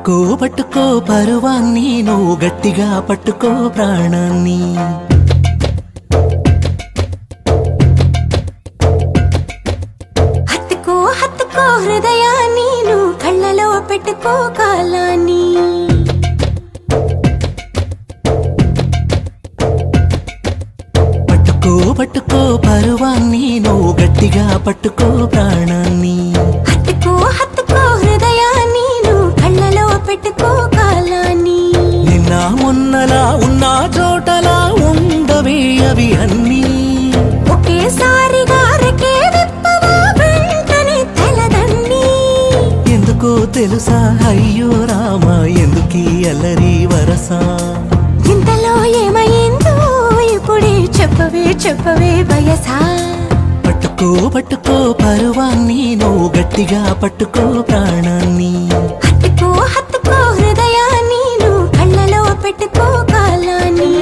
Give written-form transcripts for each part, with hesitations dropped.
పట్టుకో పట్టుకో పరువాన్ని నువ్వు గట్టిగా పట్టుకో ప్రాణాన్ని హత్తుకో హత్తుకో హృదయాన్ని నువ్వు కళ్ళలో పెట్టుకో కాలాన్ని పట్టుకో పట్టుకో పరువాన్ని నువ్వు గట్టిగా పట్టుకో ప్రాణాన్ని హత్తుకో హత్తుకో హృదయాన్ని నువ్వు కళ్ళలో పెట్టుకో కాలాన్ని నిన్న మొన్నలా ఉన్న చోటలా ఉండవే అవి అన్నీ ఒకేసారిగా రెకే విప్పవా వెంటనే తెలదండి ఎందుకో తెలుసా అయ్యో రామా ఎందుకీ అల్లరి వరసా ఇంతలో ఏమైందో ఇప్పుడే చెప్పవే చెప్పవే వయసా పట్టుకో పట్టుకో పరువాన్ని నువ్వు గట్టిగా పట్టుకో ప్రాణాన్ని హత్తుకో హత్తుకో హృదయాన్ని నువ్వు కళ్ళలో పెట్టుకో కాలాన్ని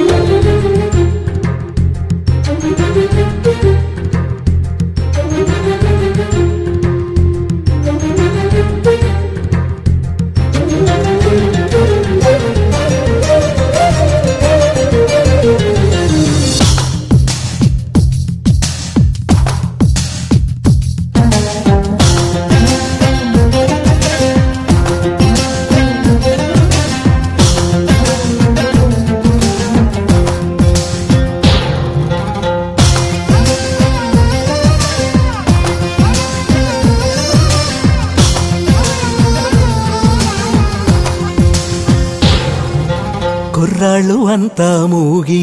కుర్రాళ్ళు అంతా మూగి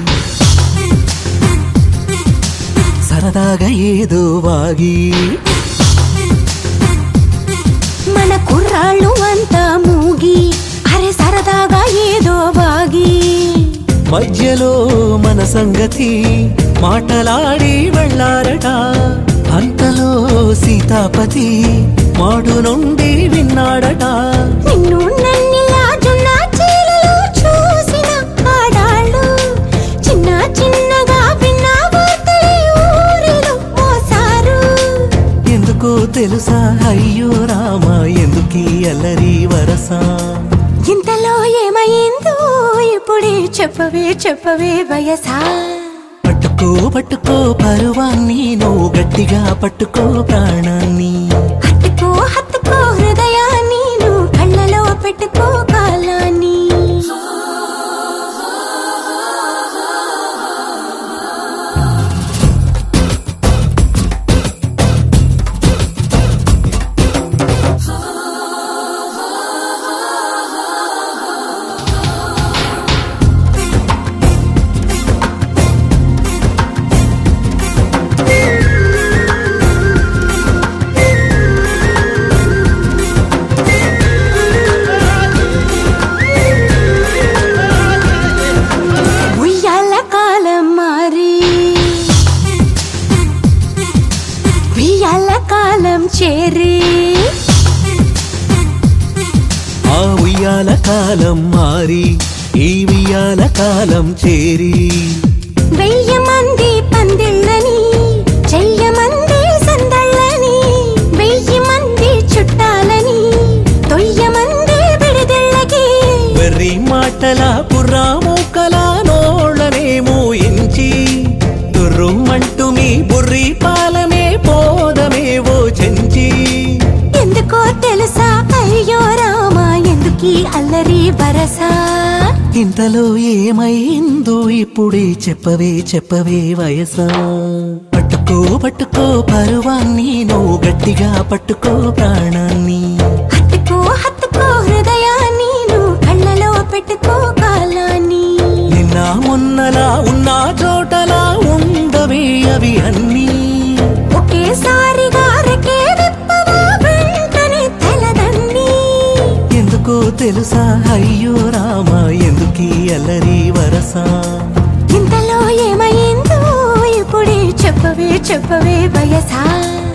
సరదాగా ఏదో వాగి మన కుర్రాళ్ళు అంతా మూగి అరే సరదాగా ఏదో వాగి మధ్యలో మన సంగతి మాటలాడి వెళ్ళారట అంతలో సీతాపతి మాడు నుండి విన్నాడట నిన్ను నన్నిలా జొన్న చీలలో చూసిన ఆడాళ్ళు చిన్న చిన్నగా విన్న వార్తలే ఊరిలో మోసారు ఎందుకో తెలుసా అయ్యో రామా ఎందుకీ అల్లరి వరసా ఇంతలో ఏమైందో ఇప్పుడే చెప్పవే చెప్పవే వయసా పట్టుకో పట్టుకో పరువాన్ని నువ్వు గట్టిగా పట్టుకో ప్రాణాన్ని హత్తుకో హత్తుకో హృదయాన్ని నువ్వు కళ్ళలో పెట్టుకో కాలాన్ని ఉయ్యాల కాలం మారి ఉయ్యాల కాలం చేరి ఆ ఉయ్యాల కాలం మారి ఈ ఉయ్యాల కాలం చేరి 1000 మంది పందిళ్ళని చెయ్యమంది సందళ్ళని 1000 మంది చుట్టాలని 9 మంది విడిదిళ్ళకి వెర్రి మాటల పుర్రామోకల నోళ్ళనేమో ఎంచి దుర్రుమంటూ మీ బుర్రి పాలమే పోదమేవో చెంచి ఎందుకో తెలుసా అయ్యో రామా ఎందుకీ అల్లరి వరసా ఇంతలో ఏమైందో ఇప్పుడే చెప్పవే చెప్పవే వయసా పట్టుకో పట్టుకో పరువాన్ని నువ్వు గట్టిగా పట్టుకో ప్రాణాన్ని హత్తుకో హత్తుకో హృదయాన్ని నువ్వు కళ్ళలో పెట్టుకో కాలాన్ని నిన్న మొన్నలా ఉన్న చోటలా ఉండవే అవి అన్నీ ఒకేసారిగా రెకే విప్పవా వెంటనే తెలదండి ఎందుకో తెలుసా అయ్యో రామా ఎందుకీ అల్లరి వరసా ఇంతలో ఏమైందో ఇప్పుడే చెప్పవే చెప్పవే వయసా